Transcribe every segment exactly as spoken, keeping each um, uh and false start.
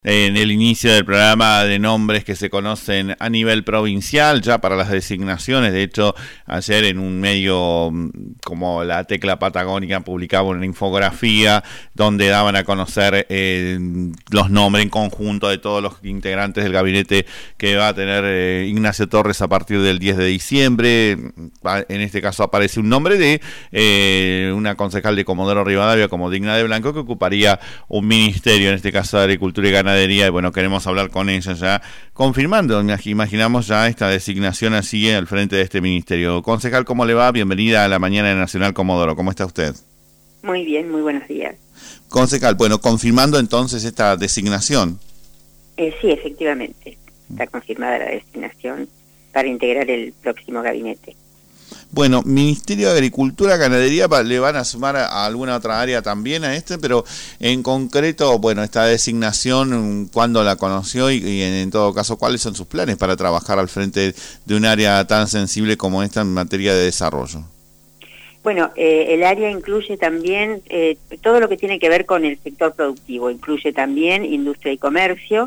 En el inicio del programa de nombres que se conocen a nivel provincial, ya para las designaciones. De hecho, ayer en un medio como La Tecla Patagónica publicaba una infografía donde daban a conocer eh, los nombres en conjunto de todos los integrantes del gabinete que va a tener eh, Ignacio Torres a partir del diez de diciembre. En este caso aparece un nombre de eh, una concejal de Comodoro Rivadavia como Digna de Blanco, que ocuparía un ministerio, en este caso de Agricultura y Ganadería. Y bueno, queremos hablar con ella ya, confirmando, imaginamos ya esta designación así al frente de este ministerio. Concejal, ¿cómo le va? Bienvenida a la Mañana de Nacional Comodoro. ¿Cómo está usted? Muy bien, muy buenos días. Concejal, bueno, confirmando entonces esta designación. Eh, sí, efectivamente, está confirmada la designación para integrar el próximo gabinete. Bueno, Ministerio de Agricultura, Ganadería, le van a sumar a, a alguna otra área también a este, pero en concreto, bueno, esta designación, ¿cuándo la conoció y, y en, en todo caso, cuáles son sus planes para trabajar al frente de un área tan sensible como esta en materia de desarrollo? Bueno, eh, el área incluye también eh, todo lo que tiene que ver con el sector productivo, incluye también industria y comercio,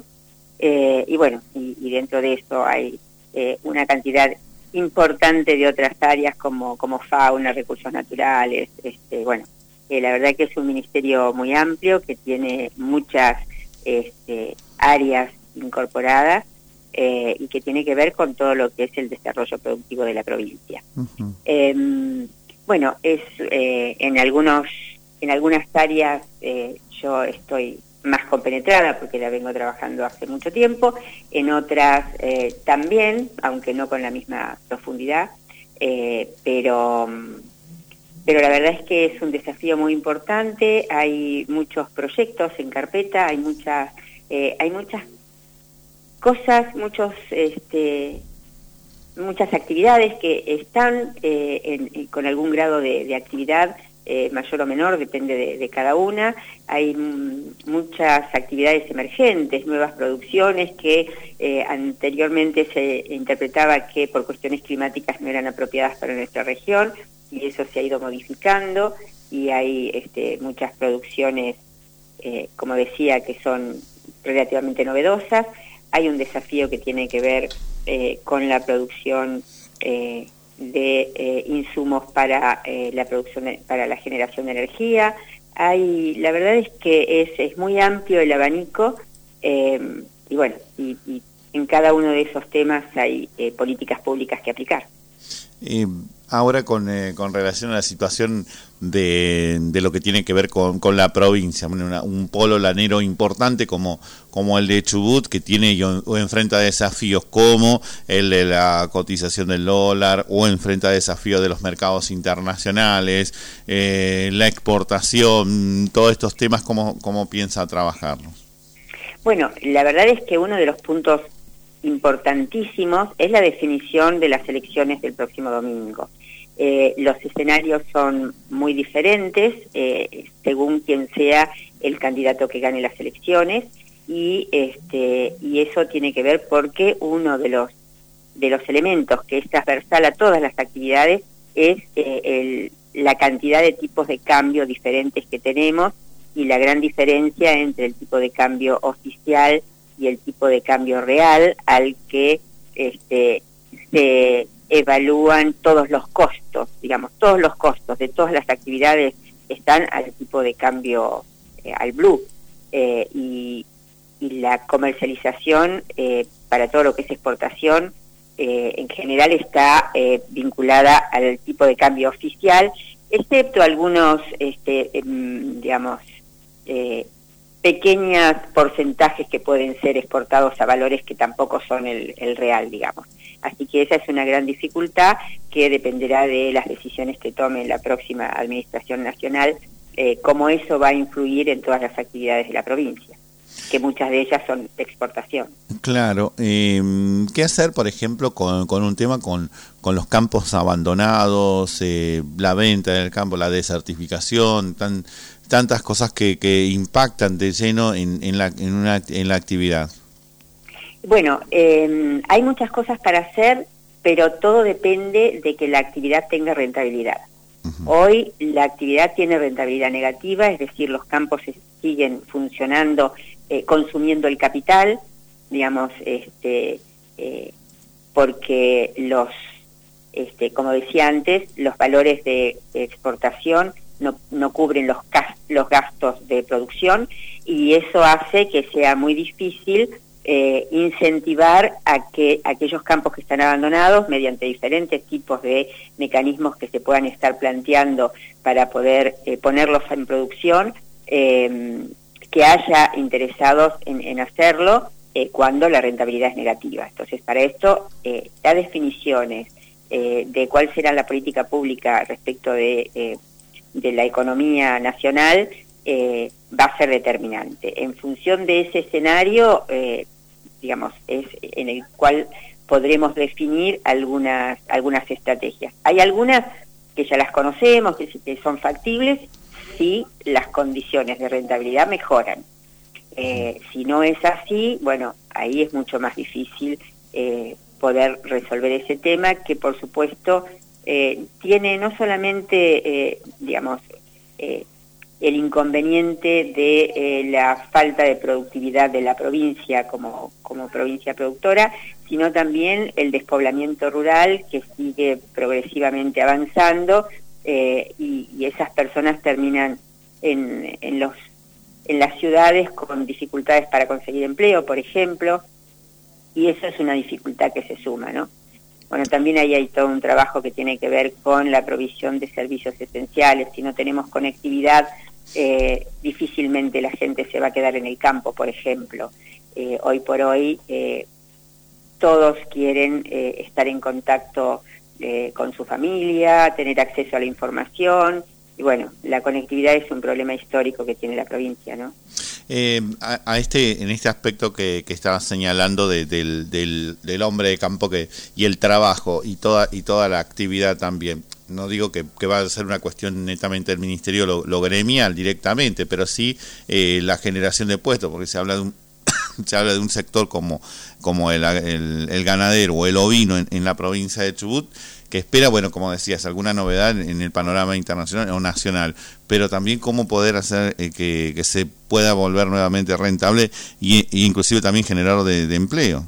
eh, y bueno, y, y dentro de esto hay eh, una cantidad importante de otras áreas como, como fauna, recursos naturales. Este, bueno, eh, la verdad que es un ministerio muy amplio que tiene muchas este, áreas incorporadas eh, y que tiene que ver con todo lo que es el desarrollo productivo de la provincia. Uh-huh. eh, bueno, es eh, en algunos en algunas áreas eh, yo estoy más compenetrada porque la vengo trabajando hace mucho tiempo, en otras eh, también, aunque no con la misma profundidad, eh, pero, pero la verdad es que es un desafío muy importante, hay muchos proyectos en carpeta, hay muchas, eh, hay muchas cosas, muchos, este, muchas actividades que están eh, en, en, con algún grado de, de actividad, Eh, mayor o menor, depende de, de cada una. Hay m- muchas actividades emergentes, nuevas producciones que eh, anteriormente se interpretaba que por cuestiones climáticas no eran apropiadas para nuestra región, y eso se ha ido modificando, y hay este, muchas producciones, eh, como decía, que son relativamente novedosas. Hay un desafío que tiene que ver eh, con la producción eh, de eh, insumos para eh, la producción de, para la generación de energía. Hay, la verdad es que es, es muy amplio el abanico, eh, y bueno, y, y en cada uno de esos temas hay eh, políticas públicas que aplicar. Eh, ahora con, eh, con relación a la situación de, de lo que tiene que ver con, con la provincia, una, un polo lanero importante como, como el de Chubut, que tiene o enfrenta desafíos como el de la cotización del dólar, o enfrenta desafíos de los mercados internacionales, eh, la exportación, todos estos temas, ¿cómo, cómo piensa trabajarlos? Bueno, la verdad es que uno de los puntos importantísimos es la definición de las elecciones del próximo domingo. Eh, los escenarios son muy diferentes eh, según quien sea el candidato que gane las elecciones, y este y eso tiene que ver porque uno de los de los elementos que es transversal a todas las actividades es eh, el, la cantidad de tipos de cambio diferentes que tenemos, y la gran diferencia entre el tipo de cambio oficial y el tipo de cambio real al que este, se evalúan todos los costos, digamos, todos los costos de todas las actividades están al tipo de cambio, eh, al blue, eh, y, y la comercialización eh, para todo lo que es exportación eh, en general está eh, vinculada al tipo de cambio oficial, excepto algunos, este, eh, digamos, eh, pequeños porcentajes que pueden ser exportados a valores que tampoco son el, el real, digamos. Así que esa es una gran dificultad que dependerá de las decisiones que tome la próxima Administración Nacional, eh, cómo eso va a influir en todas las actividades de la provincia, que muchas de ellas son de exportación. Claro. Eh, ¿Qué hacer, por ejemplo, con, con un tema con, con los campos abandonados, eh, la venta del campo, la desertificación, tan... tantas cosas que, que impactan de lleno en, en, la, en, una, en la actividad? Bueno, eh, hay muchas cosas para hacer, pero todo depende de que la actividad tenga rentabilidad. Uh-huh. Hoy la actividad tiene rentabilidad negativa, es decir, los campos siguen funcionando eh, consumiendo el capital, digamos, este, eh, porque los, este, como decía antes, los valores de exportación no, no cubren los, los gastos de producción, y eso hace que sea muy difícil eh, incentivar a que aquellos campos que están abandonados, mediante diferentes tipos de mecanismos que se puedan estar planteando para poder eh, ponerlos en producción, eh, que haya interesados en, en hacerlo eh, cuando la rentabilidad es negativa. Entonces, para esto, eh, las definiciones eh, de cuál será la política pública respecto de, eh, de la economía nacional eh, va a ser determinante. En función de ese escenario, eh, digamos, es en el cual podremos definir algunas, algunas estrategias. Hay algunas que ya las conocemos, que, que son factibles, si las condiciones de rentabilidad mejoran. Eh, si no es así, bueno, ahí es mucho más difícil eh, poder resolver ese tema, que por supuesto eh, tiene no solamente, eh, digamos, eh, el inconveniente de eh, la falta de productividad de la provincia como, como provincia productora, sino también el despoblamiento rural, que sigue progresivamente avanzando, eh, y, y esas personas terminan en, en, los, en las ciudades con dificultades para conseguir empleo, por ejemplo, y eso es una dificultad que se suma, ¿no? Bueno, también ahí hay todo un trabajo que tiene que ver con la provisión de servicios esenciales. Si no tenemos conectividad, eh, difícilmente la gente se va a quedar en el campo, por ejemplo. Eh, hoy por hoy eh, todos quieren eh, estar en contacto eh, con su familia, tener acceso a la información, y bueno, la conectividad es un problema histórico que tiene la provincia, ¿no? Eh, a, a este, en este aspecto que, que estabas señalando de, del, del, del hombre de campo que y el trabajo y toda y toda la actividad también, no digo que, que va a ser una cuestión netamente del ministerio, lo, lo gremial directamente, pero sí eh, la generación de puestos, porque se habla de un se habla de un sector como, como el, el, el ganadero o el ovino en, en la provincia de Chubut, que espera, bueno, como decías, alguna novedad en el panorama internacional o nacional, pero también cómo poder hacer eh, que, que se pueda volver nuevamente rentable y, y inclusive también generador de, de empleo.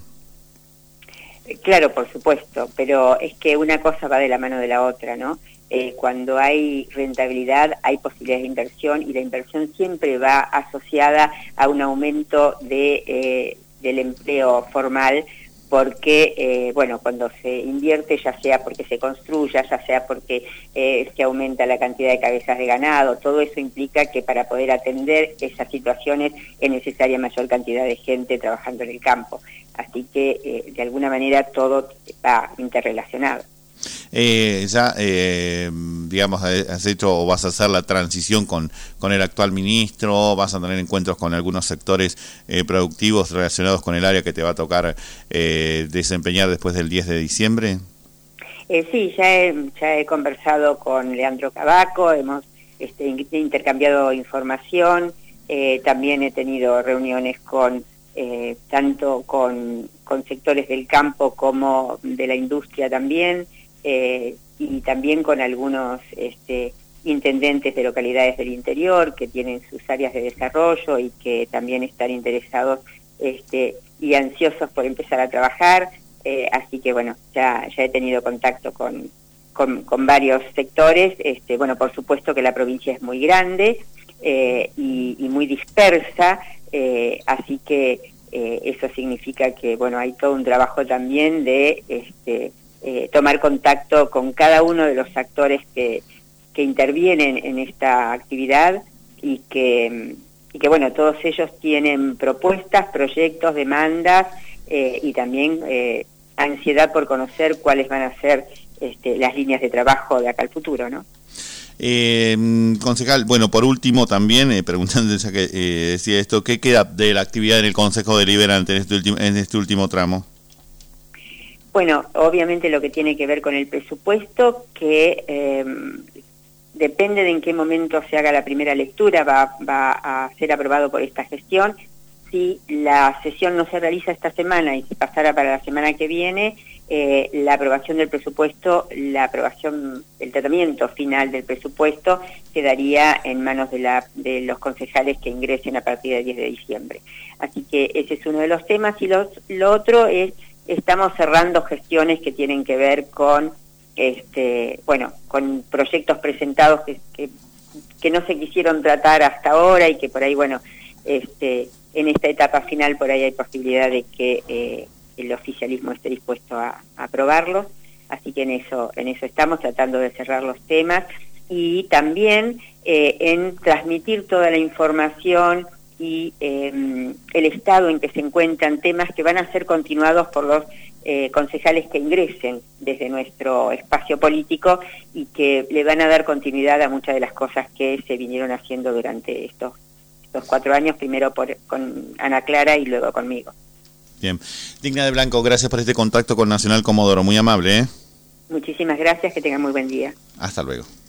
Claro, por supuesto, pero es que una cosa va de la mano de la otra, ¿no? Eh, cuando hay rentabilidad hay posibilidades de inversión, y la inversión siempre va asociada a un aumento de, eh, del empleo formal, porque, eh, bueno, cuando se invierte, ya sea porque se construya, ya sea porque eh, se aumenta la cantidad de cabezas de ganado, todo eso implica que para poder atender esas situaciones es necesaria mayor cantidad de gente trabajando en el campo. Así que, eh, de alguna manera, todo está interrelacionado. Eh, ya, eh, digamos, has hecho o vas a hacer la transición con, con el actual ministro, vas a tener encuentros con algunos sectores eh, productivos relacionados con el área que te va a tocar eh, desempeñar después del diez de diciembre. Eh, sí, ya he, ya he conversado con Leandro Cavaco, hemos este, intercambiado información, eh, también he tenido reuniones con eh, tanto con, con sectores del campo como de la industria también. Eh, y también con algunos este, intendentes de localidades del interior que tienen sus áreas de desarrollo y que también están interesados este, y ansiosos por empezar a trabajar. Eh, así que bueno, ya, ya he tenido contacto con, con, con varios sectores. Este, bueno, por supuesto que la provincia es muy grande eh, y, y muy dispersa, eh, así que eh, eso significa que bueno, hay todo un trabajo también de... Este, Eh, tomar contacto con cada uno de los actores que, que intervienen en esta actividad y que, y que, bueno, todos ellos tienen propuestas, proyectos, demandas eh, y también eh, ansiedad por conocer cuáles van a ser este, las líneas de trabajo de acá al futuro, ¿no? Eh, concejal, bueno, por último también, eh, preguntando, ya que eh, decía esto, ¿qué queda de la actividad en el Consejo Deliberante en este último, en este último tramo? Bueno, obviamente lo que tiene que ver con el presupuesto, que eh, depende de en qué momento se haga la primera lectura, va, va a ser aprobado por esta gestión. Si la sesión no se realiza esta semana y se pasara para la semana que viene, eh, la aprobación del presupuesto, la aprobación, el tratamiento final del presupuesto quedaría en manos de, la, de los concejales que ingresen a partir del diez de diciembre. Así que ese es uno de los temas. Y los, lo otro es, estamos cerrando gestiones que tienen que ver con, este, bueno, con proyectos presentados que, que, que no se quisieron tratar hasta ahora y que por ahí, bueno, este, en esta etapa final por ahí hay posibilidad de que eh, el oficialismo esté dispuesto a, a aprobarlos. Así que en eso, en eso estamos tratando de cerrar los temas y también eh, en transmitir toda la información y eh, el estado en que se encuentran temas que van a ser continuados por los eh, concejales que ingresen desde nuestro espacio político y que le van a dar continuidad a muchas de las cosas que se vinieron haciendo durante estos, estos cuatro años, primero por, con Ana Clara y luego conmigo. Bien. Digna de Blanco, gracias por este contacto con Nacional Comodoro, muy amable, ¿eh? Muchísimas gracias, que tengan muy buen día. Hasta luego.